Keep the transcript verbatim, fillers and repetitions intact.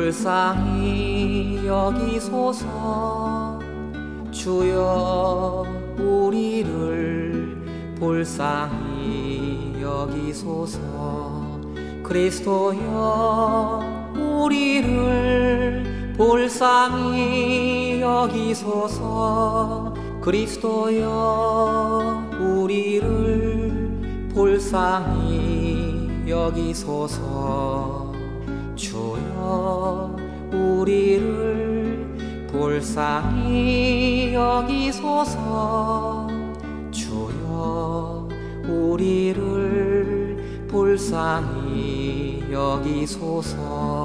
불쌍히 여기소서. 주여 우리를 불쌍히 여기소서. 그리스도여 우리를 불쌍히 여기소서. 그리스도여 우리를 불쌍히 여기소서. 주여 우리를 불쌍히 여기소서. 주여 우리를 불쌍히 여기소서.